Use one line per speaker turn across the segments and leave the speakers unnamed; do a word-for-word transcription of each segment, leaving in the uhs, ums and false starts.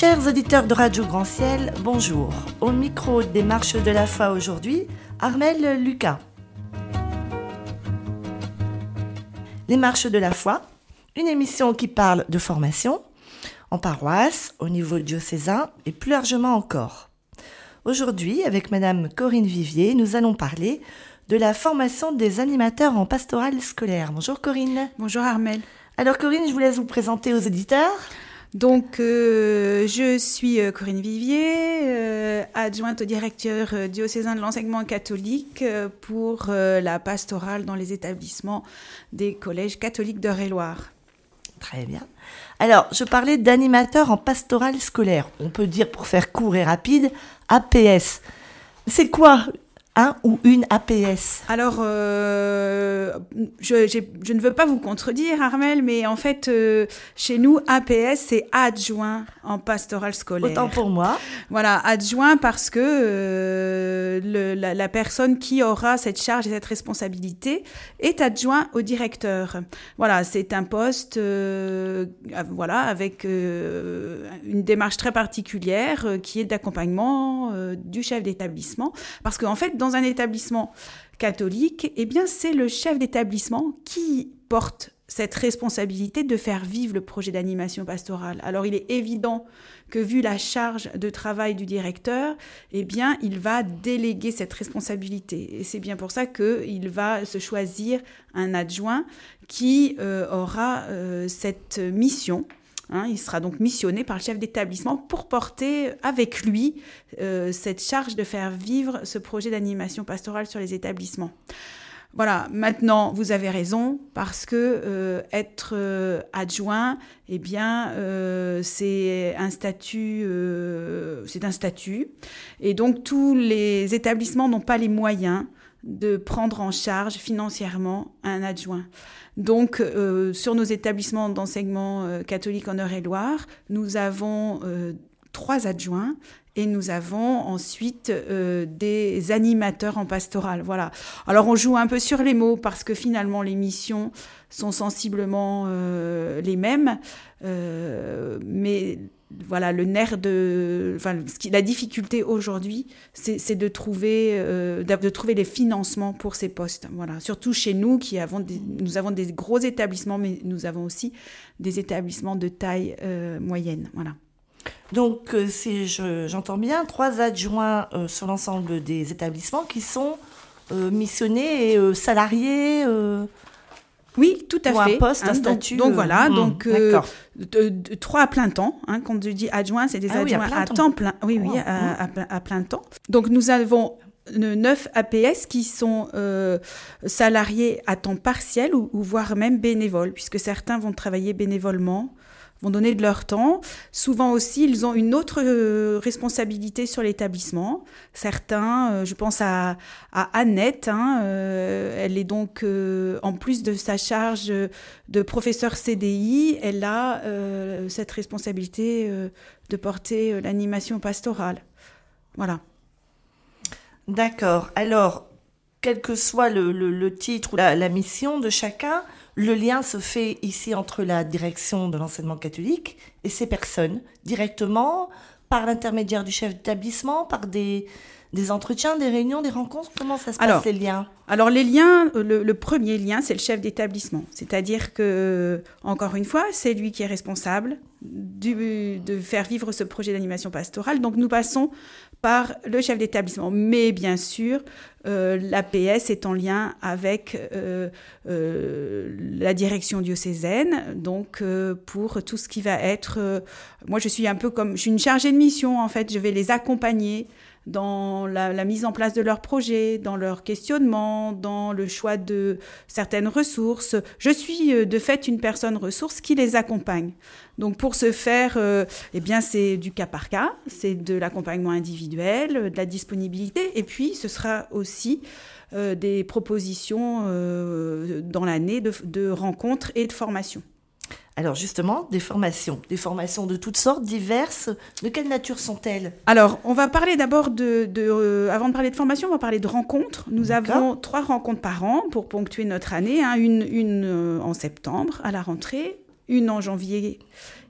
Chers auditeurs de Radio Grand Ciel, bonjour. Au micro des Marches de la Foi aujourd'hui, Armelle Lucas. Les Marches de la Foi, une émission qui parle de formation en paroisse, au niveau diocésain et plus largement encore. Aujourd'hui, avec Madame Corinne Vivier, nous allons parler de la formation des animateurs en pastoral scolaire. Bonjour Corinne.
Bonjour Armelle.
Alors Corinne, je vous laisse vous présenter aux auditeurs.
Donc, euh, je suis euh, Corinne Vivier, euh, adjointe au directeur euh, diocésain de l'enseignement catholique euh, pour euh, la pastorale dans les établissements des collèges catholiques d'Eure-et-Loir.
Très bien. Alors, je parlais d'animateur en pastoral scolaire. On peut dire, pour faire court et rapide, A P S. C'est quoi un ou une A P S?
Alors, euh, je, j'ai, je ne veux pas vous contredire, Armelle, mais en fait, euh, chez nous, A P S, c'est adjoint en pastoral scolaire.
Autant pour moi.
Voilà, adjoint parce que euh, le, la, la personne qui aura cette charge et cette responsabilité est adjoint au directeur. Voilà, c'est un poste euh, voilà, avec euh, une démarche très particulière euh, qui est d'accompagnement euh, du chef d'établissement. Parce qu'en fait, dans un établissement catholique, eh bien, c'est le chef d'établissement qui porte cette responsabilité de faire vivre le projet d'animation pastorale. Alors, il est évident que, vu la charge de travail du directeur, eh bien, il va déléguer cette responsabilité. Et c'est bien pour ça qu'il va se choisir un adjoint qui euh, aura euh, cette mission. Hein, il sera donc missionné par le chef d'établissement pour porter avec lui euh, cette charge de faire vivre ce projet d'animation pastorale sur les établissements. Voilà, maintenant, vous avez raison, parce que euh, être euh, adjoint, eh bien, euh, c'est un statut, euh, c'est un statut. Et donc, tous les établissements n'ont pas les moyens de prendre en charge financièrement un adjoint. Donc, euh, sur nos établissements d'enseignement euh, catholique en Eure-et-Loir, nous avons euh, trois adjoints et nous avons ensuite euh, des animateurs en pastoral. Voilà. Alors, on joue un peu sur les mots parce que finalement, les missions sont sensiblement euh, les mêmes, euh, mais voilà, le nerf de, enfin, ce qui, la difficulté aujourd'hui, c'est, c'est de trouver, euh, de, de trouver les financements pour ces postes. Voilà, surtout chez nous, qui avons, des, nous avons des gros établissements, mais nous avons aussi des établissements de taille euh, moyenne. Voilà.
Donc, euh, si je, j'entends bien, trois adjoints euh, sur l'ensemble des établissements qui sont euh, missionnés et euh, salariés. Euh...
Oui, tout à
Ou
fait.
un poste,
hein,
un
donc,
statut.
Donc, voilà,
euh,
donc euh, de, de, trois à plein temps. Hein, quand je dis adjoint, c'est des
ah
adjoints
oui, à,
à
temps.
temps plein. Oui, oui,
oh,
à, à, à plein temps. Donc nous avons neuf A P S qui sont euh, salariés à temps partiel ou, ou voire même bénévoles, puisque certains vont travailler bénévolement, vont donner de leur temps. Souvent aussi, ils ont une autre euh, responsabilité sur l'établissement. Certains, euh, je pense à, à Annette, hein, euh, elle est donc, euh, en plus de sa charge de professeur C D I, elle a euh, cette responsabilité euh, de porter euh, l'animation pastorale. Voilà.
D'accord. Alors, quel que soit le, le, le titre ou la, la mission de chacun, le lien se fait ici entre la direction de l'enseignement catholique et ces personnes, directement, par l'intermédiaire du chef d'établissement, par des, des entretiens, des réunions, des rencontres. Comment ça se passe,
alors,
les liens?
Alors, les liens, le, le premier lien, c'est le chef d'établissement. C'est-à-dire que, encore une fois, c'est lui qui est responsable du, de faire vivre ce projet d'animation pastorale. Donc, nous passons par le chef d'établissement. Mais bien sûr, euh, l'A P S est en lien avec euh, euh, la direction diocésaine, donc euh, pour tout ce qui va être... Euh, moi, je suis un peu comme... Je suis une chargée de mission, en fait. Je vais les accompagner dans la, la mise en place de leurs projets, dans leur questionnement, dans le choix de certaines ressources. Je suis de fait une personne ressource qui les accompagne. Donc pour ce faire, euh, eh bien c'est du cas par cas, c'est de l'accompagnement individuel, de la disponibilité, et puis ce sera aussi euh, des propositions euh, dans l'année de, de rencontres et de formations.
Alors justement, des formations, des formations de toutes sortes, diverses. De quelle nature sont-elles?
Alors, on va parler d'abord de, de euh, avant de parler de formation, on va parler de rencontres. Nous D'accord. avons trois rencontres par an pour ponctuer notre année, hein, une, une euh, en septembre à la rentrée, une en janvier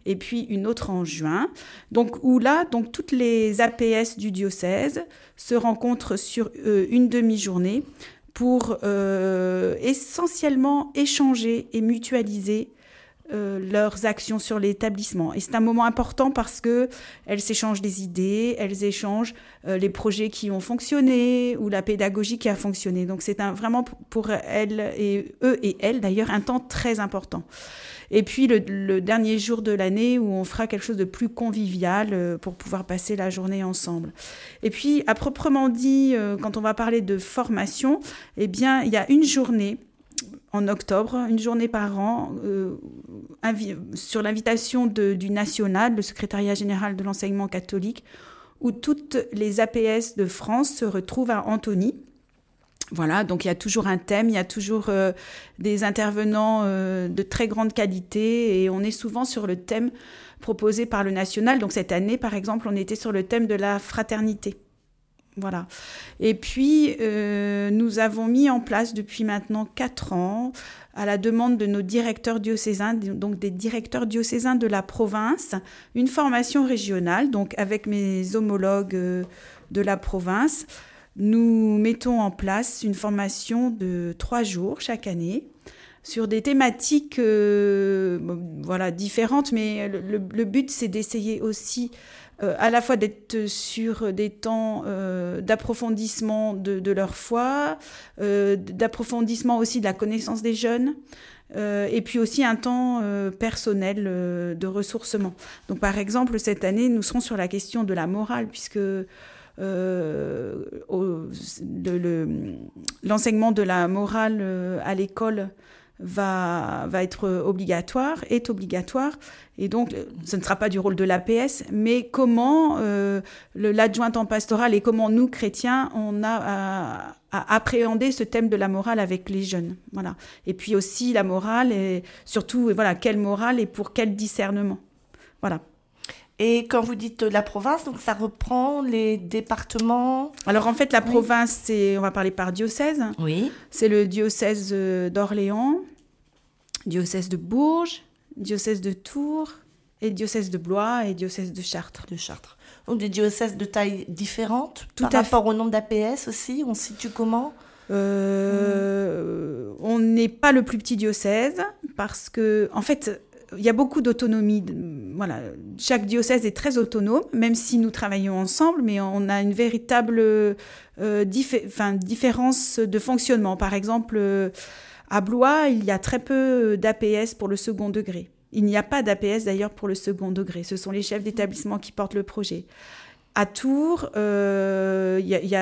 et puis une autre en juin. Donc, où là, donc, toutes les A P S du diocèse se rencontrent sur euh, une demi-journée pour euh, essentiellement échanger et mutualiser Euh, leurs actions sur l'établissement. Et c'est un moment important parce qu'elles s'échangent des idées, elles échangent euh, les projets qui ont fonctionné ou la pédagogie qui a fonctionné. Donc c'est un, vraiment pour elles et eux et elles d'ailleurs un temps très important. Et puis le, le dernier jour de l'année où on fera quelque chose de plus convivial euh, pour pouvoir passer la journée ensemble. Et puis à proprement dit, euh, quand on va parler de formation, eh bien il y a une journée en octobre, une journée par an, euh, invi- sur l'invitation de, du National, le secrétariat général de l'enseignement catholique, où toutes les A P S de France se retrouvent à Antony. Voilà, donc il y a toujours un thème, il y a toujours euh, des intervenants euh, de très grande qualité et on est souvent sur le thème proposé par le National. Donc cette année, par exemple, on était sur le thème de la fraternité. Voilà. Et puis, euh, nous avons mis en place depuis maintenant quatre ans, à la demande de nos directeurs diocésains, donc des directeurs diocésains de la province, une formation régionale, donc avec mes homologues euh, de la province. Nous mettons en place une formation de trois jours chaque année sur des thématiques euh, voilà, différentes, mais le, le, le but, c'est d'essayer aussi Euh, à la fois d'être sur des temps euh, d'approfondissement de, de leur foi, euh, d'approfondissement aussi de la connaissance des jeunes, euh, et puis aussi un temps euh, personnel euh, de ressourcement. Donc par exemple, cette année, nous serons sur la question de la morale, puisque euh, au, le, le, l'enseignement de la morale euh, à l'école va, va être obligatoire, est obligatoire. Et donc, ce ne sera pas du rôle de l'A P S, mais comment euh, le, l'adjointe en pastoral et comment nous, chrétiens, on a à, à appréhender ce thème de la morale avec les jeunes. Voilà. Et puis aussi la morale, et surtout, voilà, quelle morale et pour quel discernement. Voilà.
Et quand vous dites la province, donc ça reprend les départements.
Alors en fait, la
oui.
province, c'est, on va parler par diocèse.
Oui.
C'est le diocèse d'Orléans, diocèse de Bourges, diocèse de Tours, et diocèse de Blois et diocèse de Chartres.
De Chartres. Donc des diocèses de taille différente.
Tout
par
à
rapport
fait.
au nombre d'A P S aussi, on se situe comment ?
Euh, mmh. On n'est pas le plus petit diocèse parce que, en fait, il y a beaucoup d'autonomie. Voilà, chaque diocèse est très autonome, même si nous travaillons ensemble, mais on a une véritable euh, dif- enfin, différence de fonctionnement. Par exemple, euh, à Blois, il y a très peu d'A P S pour le second degré. Il n'y a pas d'A P S d'ailleurs pour le second degré. Ce sont les chefs d'établissement qui portent le projet. À Tours, il euh, y, y, y, y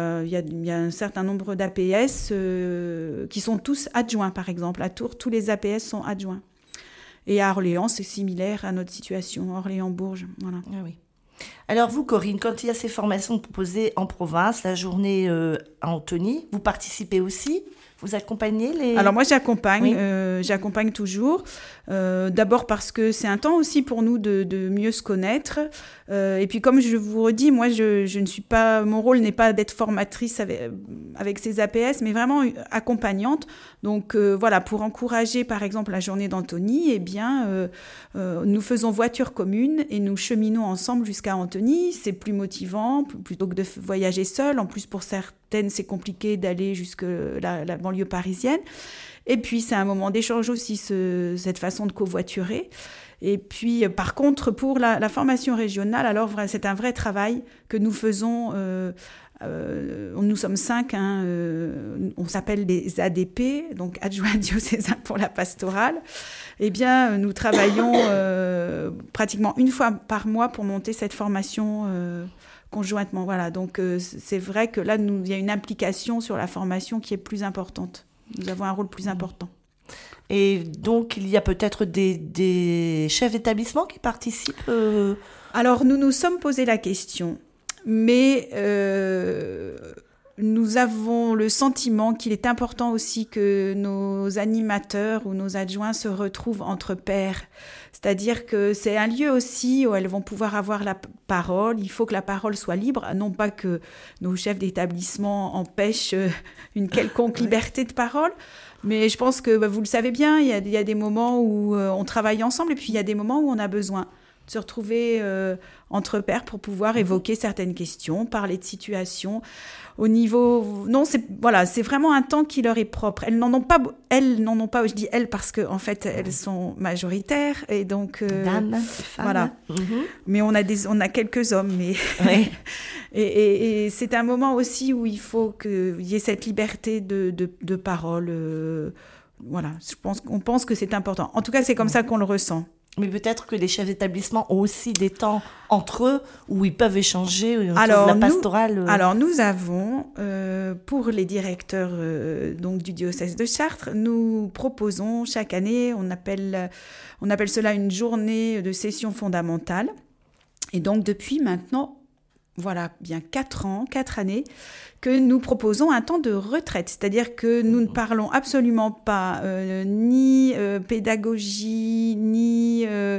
a un certain nombre d'A P S euh, qui sont tous adjoints, par exemple. À Tours, tous les A P S sont adjoints. Et à Orléans, c'est similaire à notre situation, Orléans-Bourges. Voilà.
Ah oui. Alors vous, Corinne, quand il y a ces formations proposées en province, la journée euh, à Antony, vous participez aussi ? Vous accompagnez les...
Alors moi, j'accompagne,
oui.
euh, j'accompagne toujours. Euh, d'abord parce que c'est un temps aussi pour nous de, de mieux se connaître. Euh, et puis comme je vous redis, moi, je, je ne suis pas, mon rôle n'est pas d'être formatrice avec, avec ces A P S, mais vraiment accompagnante. Donc euh, voilà, pour encourager par exemple la journée d'Antony, eh bien, euh, euh, nous faisons voiture commune et nous cheminons ensemble jusqu'à Antony. C'est plus motivant plutôt que de voyager seul. En plus, pour certaines, c'est compliqué d'aller jusque la, la banlieue parisienne. Et puis, c'est un moment d'échange aussi, ce, cette façon de covoiturer. Et puis, par contre, pour la, la formation régionale, alors c'est un vrai travail que nous faisons. Euh, euh, nous sommes cinq, hein, euh, on s'appelle des A D P, donc adjoints diocésains pour la pastorale. Eh bien, nous travaillons euh, pratiquement une fois par mois pour monter cette formation euh, conjointement. Voilà, donc euh, c'est vrai que là, nous, il y a une implication sur la formation qui est plus importante. Nous avons un rôle plus important.
Et donc, il y a peut-être des, des chefs d'établissement qui participent euh...
Alors, nous nous sommes posé la question, mais euh, nous avons le sentiment qu'il est important aussi que nos animateurs ou nos adjoints se retrouvent entre pairs. C'est-à-dire que c'est un lieu aussi où elles vont pouvoir avoir la parole. Il faut que la parole soit libre, non pas que nos chefs d'établissement empêchent une quelconque liberté de parole, mais je pense que bah, vous le savez bien, il y a, il y a des moments où euh, on travaille ensemble et puis il y a des moments où on a besoin de se retrouver euh, entre pairs pour pouvoir évoquer certaines questions, parler de situations. Au niveau, non, c'est voilà, c'est vraiment un temps qui leur est propre. Elles n'en ont pas, elles n'en ont pas. Je dis elles parce que en fait, elles sont majoritaires et donc euh,
dames, femmes.
Voilà. Mm-hmm. Mais on a des, on a quelques hommes, mais
oui.
et, et, et c'est un moment aussi où il faut qu'il y ait cette liberté de de, de parole. Euh, voilà, je pense qu'on pense que c'est important. En tout cas, c'est comme ça qu'on le ressent.
Mais peut-être que les chefs d'établissement ont aussi des temps entre eux où ils peuvent échanger autour
alors,
de la pastorale.
Nous, alors, nous avons, euh, pour les directeurs euh, donc, du diocèse de Chartres, nous proposons chaque année, on appelle, on appelle cela une journée de session fondamentale. Et donc, depuis maintenant, voilà, bien quatre ans, quatre années, que nous proposons un temps de retraite. C'est-à-dire que nous ne parlons absolument pas euh, ni euh, pédagogie, ni, euh,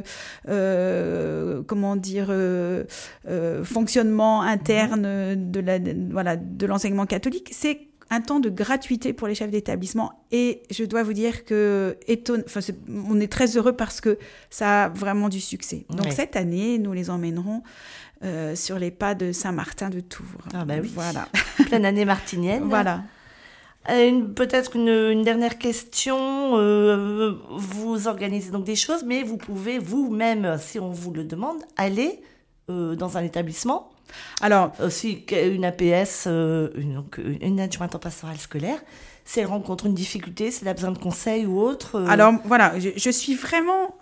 euh, comment dire, euh, euh, fonctionnement interne de, la, de, voilà, de l'enseignement catholique. C'est un temps de gratuité pour les chefs d'établissement. Et je dois vous dire que étonne, enfin, c'est, on est très heureux parce que ça a vraiment du succès. Donc, oui. Cette année, nous les emmènerons Euh, sur les pas de Saint-Martin de Tours.
Ah bah oui,
voilà.
Pleine année martinienne.
Voilà.
Euh, une, peut-être une, une dernière question. Euh, vous organisez donc des choses, mais vous pouvez vous-même, si on vous le demande, aller euh, dans un établissement.
Alors,
aussi une A P S, euh, une, donc, une adjointe en pastorale scolaire. Si elle rencontre une difficulté, si elle a besoin de conseils ou autre. Euh...
Alors voilà, je, je suis vraiment,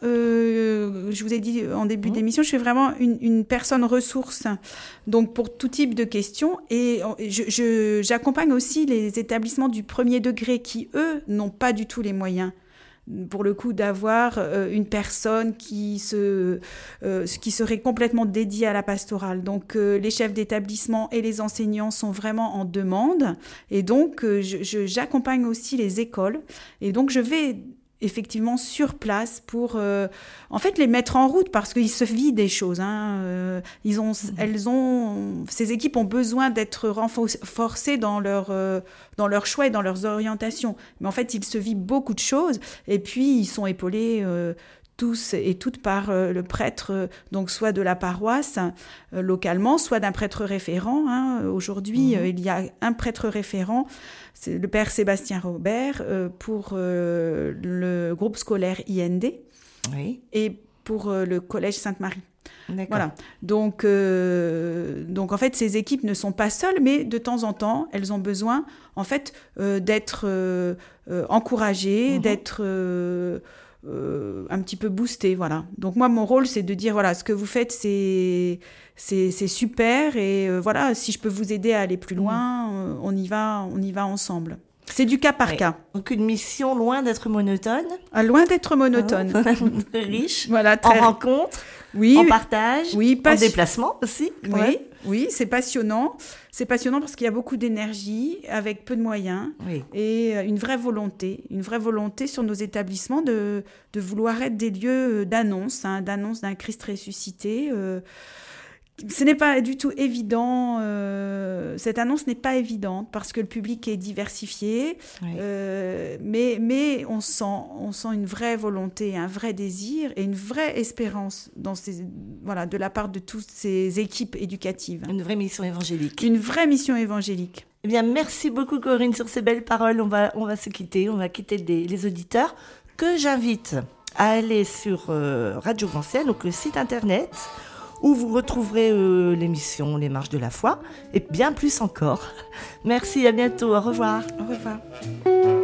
euh, je vous ai dit en début mmh. d'émission, je suis vraiment une, une personne ressource, donc pour tout type de questions. Et je, je, j'accompagne aussi les établissements du premier degré qui, eux, n'ont pas du tout les moyens, pour le coup, d'avoir euh, une personne qui, se, euh, qui serait complètement dédiée à la pastorale. Donc, euh, les chefs d'établissement et les enseignants sont vraiment en demande. Et donc, euh, je, je, j'accompagne aussi les écoles. Et donc, je vais effectivement sur place pour, euh, en fait, les mettre en route parce qu'il se vit des choses. Hein. Euh, ils ont, mmh. elles ont, ces équipes ont besoin d'être renforcées dans leur, euh, dans leur choix et dans leurs orientations. Mais en fait, il se vit beaucoup de choses et puis ils sont épaulés euh, tous et toutes par euh, le prêtre, euh, donc soit de la paroisse euh, localement, soit d'un prêtre référent. Hein. Aujourd'hui, mmh. euh, il y a un prêtre référent, c'est le père Sébastien Robert, euh, pour euh, le groupe scolaire I N D
oui.
et pour euh, le collège Sainte-Marie.
D'accord.
Voilà. Donc, euh, donc, en fait, ces équipes ne sont pas seules, mais de temps en temps, elles ont besoin, en fait, euh, d'être euh, euh, encouragées, mmh. d'être euh, euh, un petit peu boostées, voilà. Donc, moi, mon rôle, c'est de dire, voilà, ce que vous faites, c'est, c'est, c'est super, et euh, voilà, si je peux vous aider à aller plus loin, mmh. euh, on y va, on y va ensemble. C'est du cas par
oui.
cas.
Donc une mission loin d'être monotone.
Ah, loin d'être monotone.
Très riche.
Voilà, très...
En rencontre,
oui,
en partage,
oui, pas...
en déplacement aussi.
Oui, ouais. oui, c'est passionnant. C'est passionnant parce qu'il y a beaucoup d'énergie avec peu de moyens
oui.
et une vraie volonté, une vraie volonté sur nos établissements de, de vouloir être des lieux d'annonce, hein, d'annonce d'un Christ ressuscité. Euh, Ce n'est pas du tout évident, euh, cette annonce n'est pas évidente parce que le public est diversifié, oui. euh, mais, mais on, sent, on sent une vraie volonté, un vrai désir et une vraie espérance dans ces, voilà, de la part de toutes ces équipes éducatives.
Une vraie mission évangélique.
Une vraie mission évangélique.
Eh bien, merci beaucoup Corinne sur ces belles paroles. On va, on va se quitter, on va quitter les, les auditeurs que j'invite à aller sur euh, Radio Grand Ciel, donc le site internet, où vous retrouverez euh, l'émission Les Marches de la Foi, et bien plus encore. Merci, à bientôt, au revoir.
Au revoir.